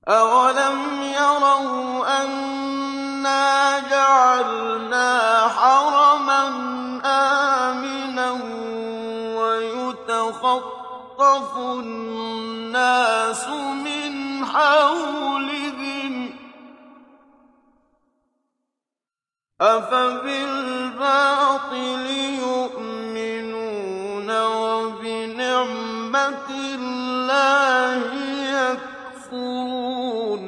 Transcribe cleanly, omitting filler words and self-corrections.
أَوَلَمْ يَرَوْا أَنَّا جَعَلْنَا حَرَمًا آمِنًا وَيُتَخَطَّفُ النَّاسُ مِنْ حَوْلِهِمْ ۚ أَفَبِالْبَاطِلِ يُؤْمِنُونَ وَبِنِعْمَةِ اللَّهِ يَكْفُرُونَ